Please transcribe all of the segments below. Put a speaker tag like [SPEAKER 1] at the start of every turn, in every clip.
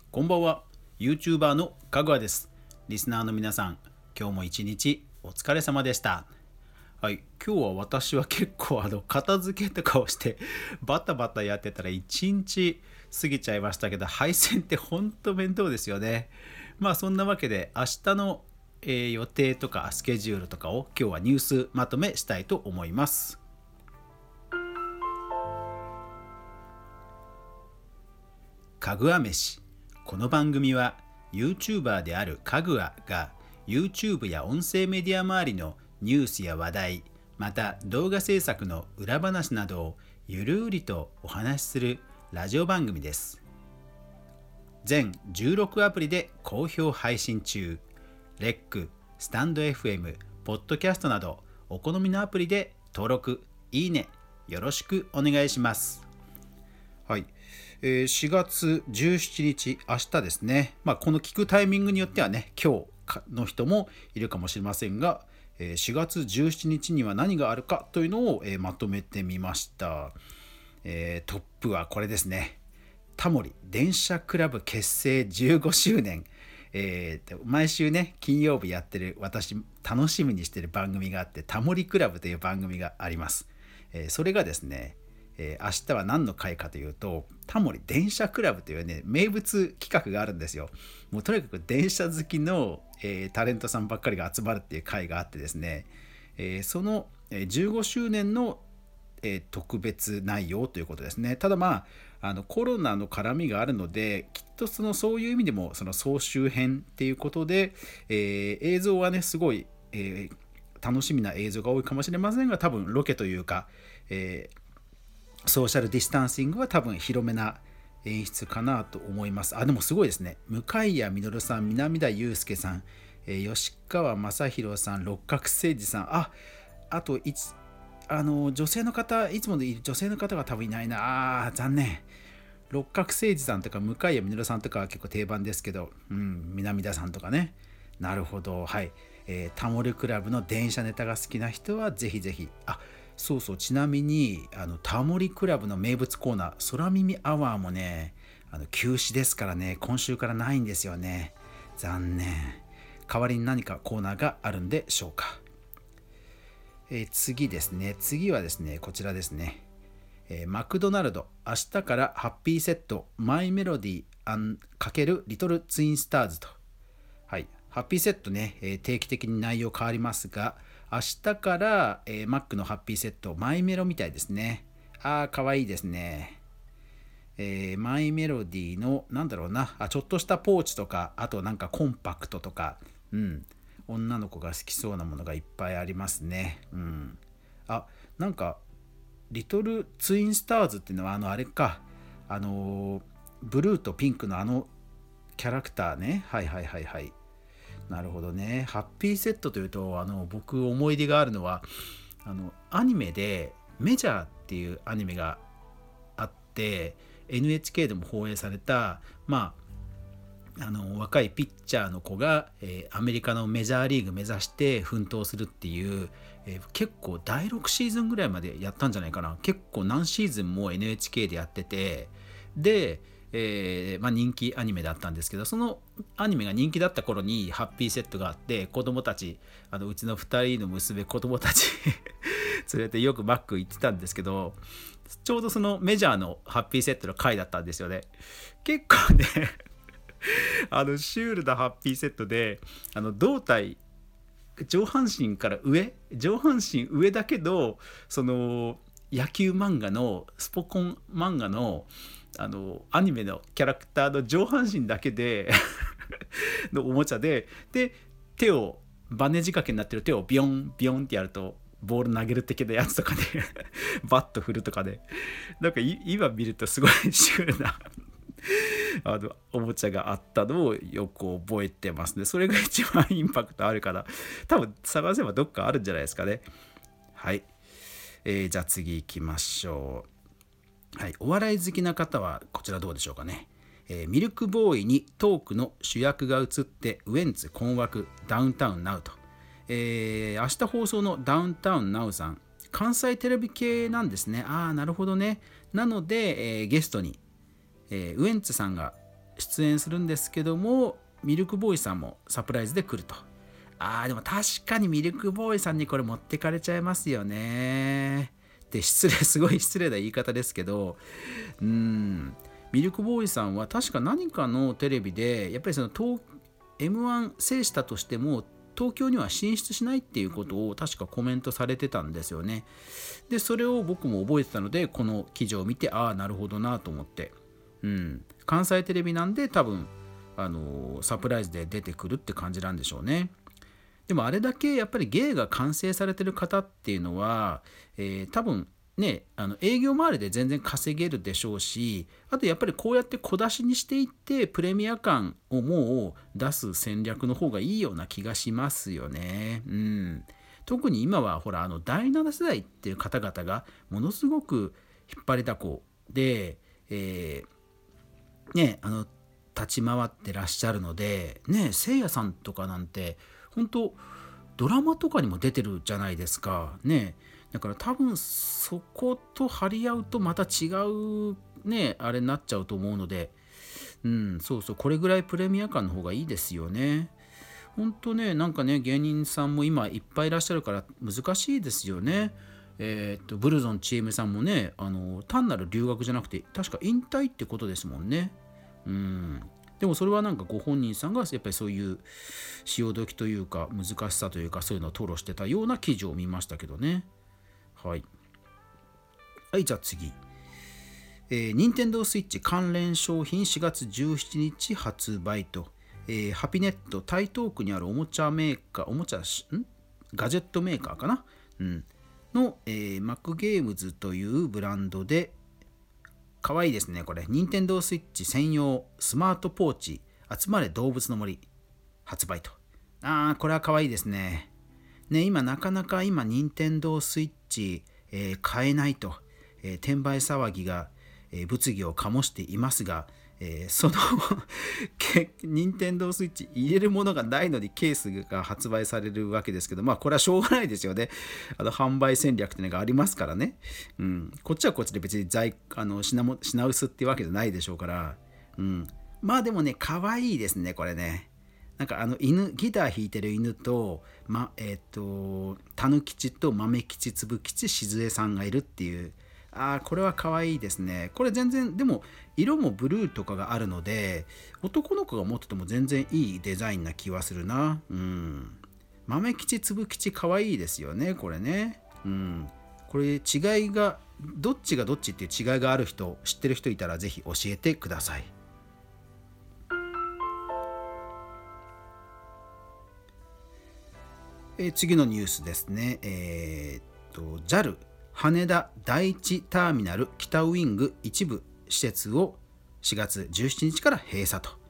[SPEAKER 1] こんばんは。YouTuber のかぐわです。リスナーの皆さん、今日も一日お疲れ様でした。はい、今日は私は結構片付けとかをしてバタバタやってたら一日過ぎちゃいましたけど、配線ってほんと面倒ですよね。まあそんなわけで明日の、予定とかスケジュールとかを今日はニュースまとめしたいと思います。かぐわ飯。この番組は YouTuber であるかぐわが YouTube や音声メディア周りのニュースや話題、また動画制作の裏話などをゆるうりとお話しするラジオ番組です。全16アプリで好評配信中。レック、スタンド FM、ポッドキャストなどお好みのアプリで登録、いいね、よろしくお願いします。はい、4月17日、明日ですね。この聞くタイミングによってはね、今日の人もいるかもしれませんが、4月17日には何があるかというのを、まとめてみました。トップはこれですね。タモリ電車クラブ結成15周年。毎週ね、金曜日やってる、私楽しみにしてる番組があって、タモリクラブという番組があります。それがですね、明日は何の会かというと、タモリ電車クラブというね、名物企画があるんですよ。もうとにかく電車好きの、タレントさんばっかりが集まるっていう会があってですね、その15周年の特別内容ということですね。ただコロナの絡みがあるので、きっとそういう意味でもその総集編っていうことで、映像はねすごい、楽しみな映像が多いかもしれませんが、多分ロケというか、ソーシャルディスタンシングは多分広めな演出かなと思います。でもすごいですね。向谷実さん、南田裕介さん、吉川正宏さん、六角誠児さん、あと女性の方、いつもでいる女性の方が多分いないな。残念。六角誠児さんとか向谷実さんとかは結構定番ですけど、南田さんとかね。なるほど。はい。タモリクラブの電車ネタが好きな人はぜひぜひ。そうそう、ちなみにタモリクラブの名物コーナー、空耳アワーもね、休止ですからね、今週からないんですよね。残念。代わりに何かコーナーがあるんでしょうか。次ですね。次はですね、こちらですね。マクドナルド、明日からハッピーセット、マイメロディ×リトルツインスターズと。はい。ハッピーセットね、定期的に内容変わりますが、明日から、マックのハッピーセット、マイメロみたいですね。かわいいですね。マイメロディの、なんだろうな、ちょっとしたポーチとか、あとなんかコンパクトとか、女の子が好きそうなものがいっぱいありますね。なんか、リトルツインスターズっていうのは、あれか、ブルーとピンクのキャラクターね。はいはいはいはい。なるほどね。ハッピーセットというと、僕思い出があるのは、アニメでメジャーっていうアニメがあって、NHK でも放映された、若いピッチャーの子が、アメリカのメジャーリーグ目指して奮闘するっていう、結構第6シーズンぐらいまでやったんじゃないかな。結構何シーズンも NHK でやってて、で、人気アニメだったんですけど、そのアニメが人気だった頃にハッピーセットがあって、子供たち、うちの2人の娘、子供たち連れてよくマック行ってたんですけど、ちょうどそのメジャーのハッピーセットの回だったんですよね。結構ねシュールなハッピーセットで、胴体上半身から上半身上だけど、その野球漫画のスポコン漫画のアニメのキャラクターの上半身だけでのおもちゃで、手をバネ仕掛けになってる手をビヨンビヨンってやるとボール投げる的なやつとかでバット振るとかで、なんか今見るとすごいシュールなおもちゃがあったのをよく覚えてますね。それが一番インパクトあるから、多分探せばどっかあるんじゃないですかね。はい、じゃあ次行きましょう。はい、お笑い好きな方はこちらどうでしょうかね。ミルクボーイにトークの主役が映ってウエンツ困惑ダウンタウンナウと、明日放送のダウンタウンナウさん、関西テレビ系なんですね。なるほどね。なので、ゲストに、ウエンツさんが出演するんですけども、ミルクボーイさんもサプライズで来ると。でも確かにミルクボーイさんにこれ持ってかれちゃいますよねってすごい失礼な言い方ですけど、ミルクボーイさんは確か何かのテレビでやっぱりそのM1 制したとしても東京には進出しないっていうことを確かコメントされてたんですよね。でそれを僕も覚えてたので、この記事を見てなるほどなと思って、関西テレビなんで多分サプライズで出てくるって感じなんでしょうね。でもあれだけやっぱり芸が完成されてる方っていうのは、多分ね、営業周りで全然稼げるでしょうし、あとやっぱりこうやって小出しにしていってプレミア感をもう出す戦略の方がいいような気がしますよね。特に今はほら第7世代っていう方々がものすごく引っ張りだこで、立ち回ってらっしゃるのでね、せいやさんとかなんて本当ドラマとかにも出てるじゃないですかね。だから多分そこと張り合うとまた違うねあれになっちゃうと思うので、これぐらいプレミア感の方がいいですよね。本当ね、なんかね、芸人さんも今いっぱいいらっしゃるから難しいですよね。ブルゾンちえみさんもね、単なる留学じゃなくて確か引退ってことですもんね。でもそれはなんかご本人さんがやっぱりそういう潮時というか難しさというかそういうのを吐露してたような記事を見ましたけどね。はい、じゃあ次。任天堂スイッチ関連商品4月17日発売と、ハピネット台東区にあるおもちゃメーカー、ガジェットメーカーかな、の、マックゲームズというブランドで、かわいいですねこれ。任天堂スイッチ専用スマートポーチ集まれ動物の森発売と。これはかわいいですね。今なかなか任天堂スイッチ、買えないと、転売騒ぎが、物議を醸していますが、その任天堂スイッチ入れるものがないのにケースが発売されるわけですけど、これはしょうがないですよね。販売戦略っていうのがありますからね。こっちはこっちで別に品薄っていうわけじゃないでしょうから。でもね、可愛いですねこれね。なんかギター弾いてる犬と、たぬきちと豆吉つぶ吉しずえさんがいるっていう、これは可愛いですね。これ全然でも色もブルーとかがあるので男の子が持ってても全然いいデザインな気はするな。豆吉つぶ吉可愛いですよねこれね。これ違いがどっちがどっちっていう違いがある人知ってる人いたらぜひ教えてください。次のニュースですね。JAL 羽田第一ターミナル北ウイング一部施設を4月17日から閉鎖と。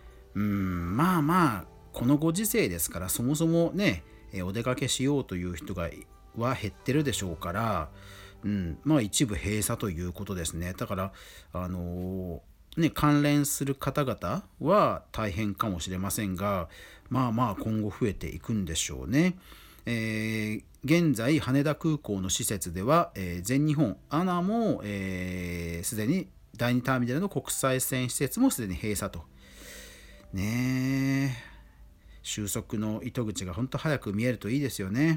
[SPEAKER 1] このご時世ですから、そもそもねお出かけしようという人は減ってるでしょうから、一部閉鎖ということですね。だから関連する方々は大変かもしれませんが、今後増えていくんでしょうね。現在羽田空港の施設では、全日本アナもすでに第2ターミナルの国際線施設もすでに閉鎖とね。収束の糸口が本当早く見えるといいですよね。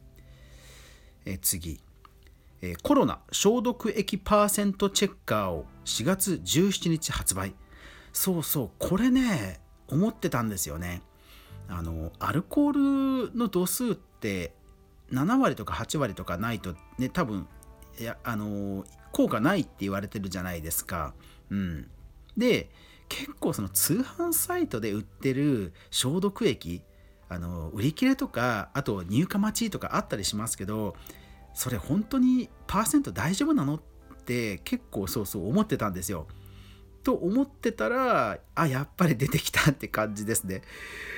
[SPEAKER 1] 次、コロナ消毒液パーセントチェッカーを4月17日発売。これね思ってたんですよね。アルコールの度数って7割とか8割とかないとね、多分効果ないって言われてるじゃないですか。で結構その通販サイトで売ってる消毒液売り切れとかあと入荷待ちとかあったりしますけど、それ本当にパーセント大丈夫なのって結構思ってたんですよ。と思ってたらやっぱり出てきたって感じですね。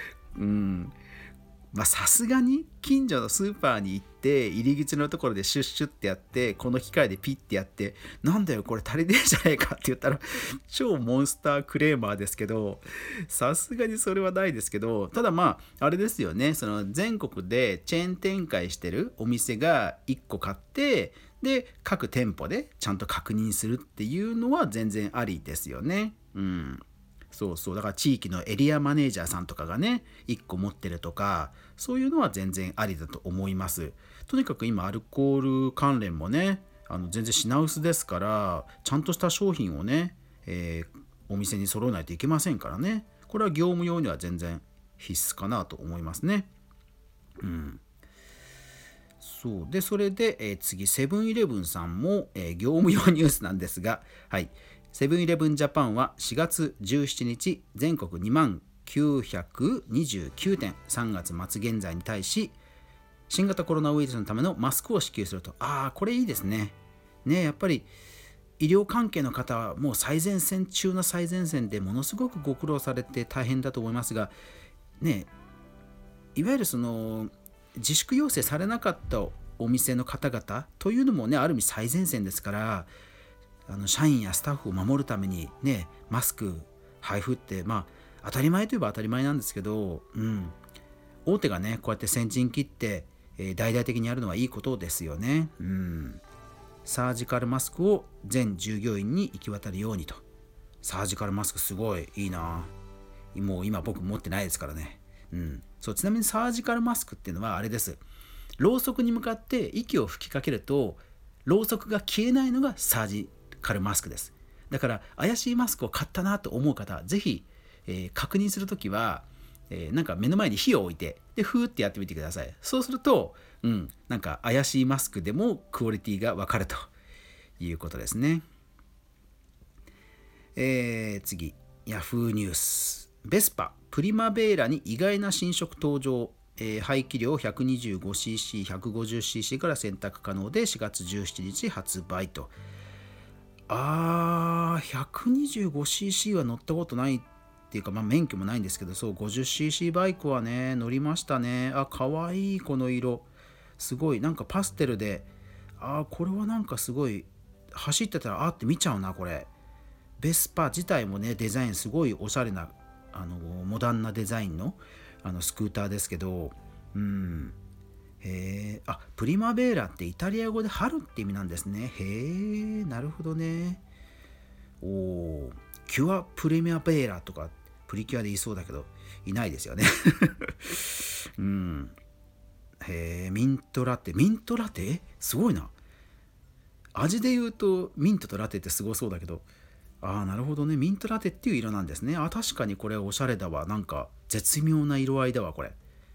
[SPEAKER 1] さすがに近所のスーパーに行って入り口のところでシュッシュってやってこの機械でピッてやってなんだよこれ足りねえじゃないかって言ったら超モンスタークレーマーですけど、さすがにそれはないですけど、ただあれですよね、その全国でチェーン展開してるお店が1個買ってで各店舗でちゃんと確認するっていうのは全然ありですよね。 そうそう、だから地域のエリアマネージャーさんとかがね1個持ってるとか、そういうのは全然ありだと思います。とにかく今アルコール関連もね全然品薄ですから、ちゃんとした商品をね、お店に揃えないといけませんからね。これは業務用には全然必須かなと思いますね。そうで、それで、次セブンイレブンさんも、業務用ニュースなんですが、はい、セブンイレブンジャパンは4月17日全国2万929店3月末現在に対し新型コロナウイルスのためのマスクを支給すると。これいいですね。やっぱり医療関係の方はもう最前線中の最前線でものすごくご苦労されて大変だと思いますが、いわゆるその自粛要請されなかったお店の方々というのもある意味最前線ですから、社員やスタッフを守るためにマスク配布って当たり前といえば当たり前なんですけど、大手がこうやって先陣切って大々的にやるのはいいことですよね。サージカルマスクを全従業員に行き渡るようにと。サージカルマスクすごいいいな。もう今僕持ってないですからね。そう、ちなみにサージカルマスクっていうのはあれです。ろうそくに向かって息を吹きかけるとろうそくが消えないのがサージカルマスクです。だから怪しいマスクを買ったなと思う方、ぜひ、確認するときは、なんか目の前に火を置いてでフーってやってみてください。そうすると、なんか怪しいマスクでもクオリティが分かるということですね。次、ヤフーニュース。ベスパプリマベーラに意外な新色登場。排気量 125cc、150cc から選択可能で4月17日発売と。125cc は乗ったことないっていうか、免許もないんですけど、そう 50cc バイクはね乗りましたね。かわいい、この色すごいなんかパステルで、これはなんかすごい走ってたらって見ちゃうな。これベスパ自体もねデザインすごいおしゃれなモダンなデザインのスクーターですけど、プリマベーラってイタリア語で春って意味なんですね。なるほどね。キュアプリマベーラとかプリキュアで言いそうだけどいないですよね。ミントラテすごいな。味で言うとミントとラテってすごそうだけど、なるほどね。ミントラテっていう色なんですね。確かにこれおしゃれだわ。なんか絶妙な色合いだわこれ。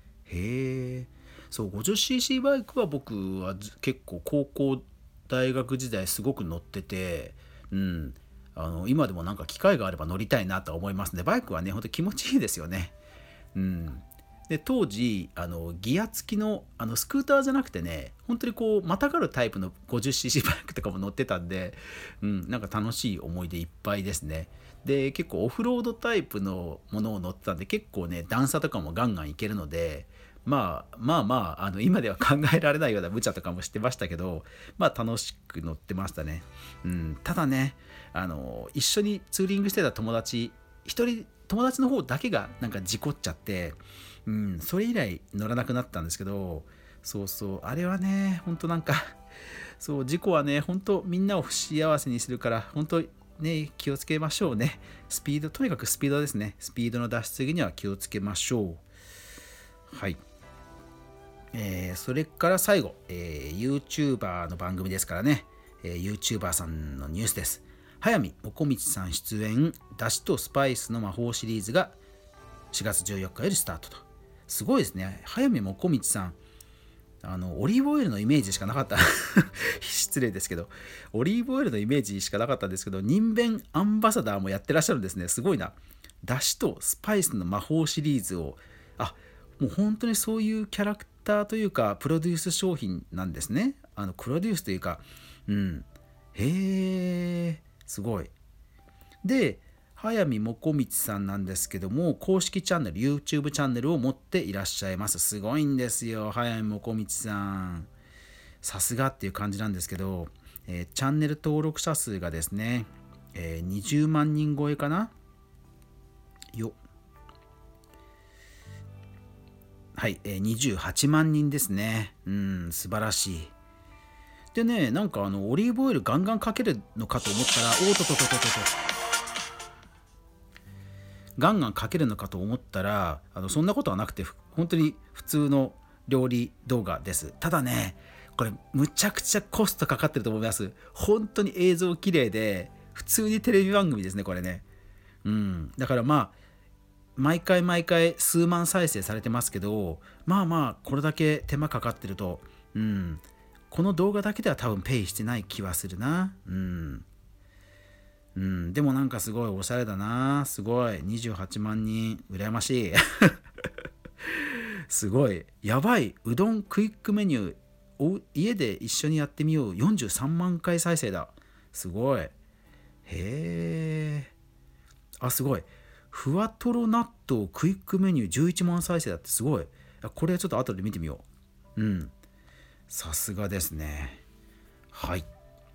[SPEAKER 1] そう 50cc バイクは僕は結構高校大学時代すごく乗ってて、今でもなんか機会があれば乗りたいなと思いますね。バイクはね本当気持ちいいですよね。で当時ギア付きのスクーターじゃなくてね、本当にこうまたがるタイプの 50cc バイクとかも乗ってたんで、なんか楽しい思い出いっぱいですね。で結構オフロードタイプのものを乗ってたんで、結構ね段差とかもガンガンいけるので、今では考えられないような無茶とかもしてましたけど、楽しく乗ってましたね。ただね一緒にツーリングしてた友達の方だけがなんか事故っちゃって、それ以来乗らなくなったんですけど、あれはね本当なんか事故はね本当みんなを不幸せにするから、本当ね気をつけましょうね。とにかくスピードですね。スピードの出しすぎには気をつけましょう。はい。それから最後、YouTuber の番組ですからね、YouTuber さんのニュースです。速水もこみちさん出演、だしとスパイスの魔法シリーズが4月14日よりスタートと。すごいですね。速水もこみちさん、オリーブオイルのイメージしかなかった失礼ですけど、オリーブオイルのイメージしかなかったんですけど、人弁アンバサダーもやってらっしゃるんですね。すごいな。だしとスパイスの魔法シリーズを、もう本当にそういうキャラクターというかプロデュース商品なんですね。プロデュースというか、すごい。で速水もこみちさんなんですけども、公式チャンネル YouTube チャンネルを持っていらっしゃいます。すごいんですよ速水もこみちさん。さすがっていう感じなんですけど、チャンネル登録者数がですね、20万人超えかなよ。はい、28万人ですね。素晴らしい。でね、なんかオリーブオイルガンガンかけるのかと思ったら、 ガンガンかけるのかと思ったらそんなことはなくて本当に普通の料理動画です。ただねこれむちゃくちゃコストかかってると思います。本当に映像綺麗で普通にテレビ番組ですねこれね。だから毎回毎回数万再生されてますけど、これだけ手間かかってると、この動画だけでは多分ペイしてない気はするな。でもなんかすごいおしゃれだな。すごい28万人羨ましいすごいやばい。うどんクイックメニュー家で一緒にやってみよう43万回再生だ。すごい。へえ。すごい。ふわとろ納豆クイックメニュー11万再生だってすごい。これちょっと後で見てみよう。さすがですね。はい。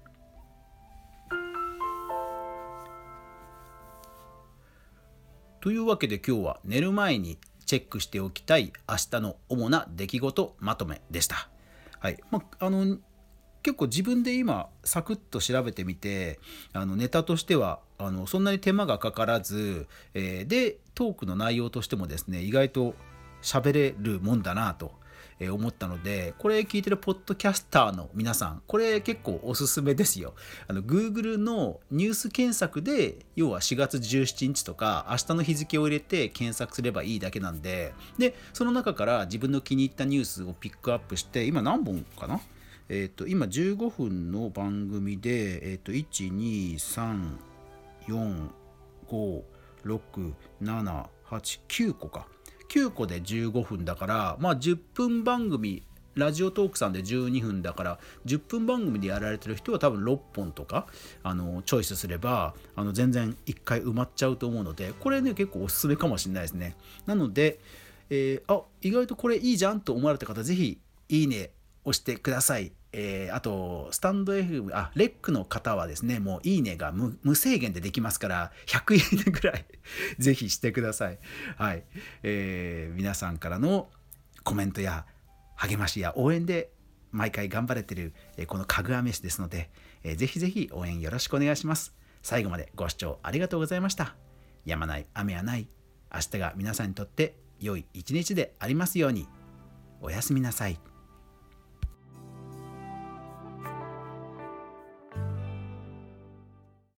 [SPEAKER 1] というわけで今日は寝る前にチェックしておきたい明日の主な出来事まとめでした。はい。結構自分で今サクッと調べてみてネタとしてはそんなに手間がかからず、でトークの内容としてもですね意外と喋れるもんだなと思ったので、これ聞いてるポッドキャスターの皆さんこれ結構おすすめですよ。Google のニュース検索で要は4月17日とか明日の日付を入れて検索すればいいだけなんで、その中から自分の気に入ったニュースをピックアップして、今何本かな、今15分の番組で、1、2、3、4、5、6、7、8、9個か。9個で15分だから、10分番組、ラジオトークさんで12分だから、10分番組でやられてる人は多分6本とか、チョイスすれば、全然1回埋まっちゃうと思うので、これね、結構おすすめかもしれないですね。なので、意外とこれいいじゃんと思われた方、ぜひ、いいね押してください。あとスタンド FM レックの方はですねもういいねが 無制限でできますから100いいねぐらいぜひしてください。はい、皆さんからのコメントや励ましや応援で毎回頑張れてるこのかぐわ飯ですので、ぜひぜひ応援よろしくお願いします。最後までご視聴ありがとうございました。やまない雨はない。明日が皆さんにとって良い一日でありますように。おやすみなさい。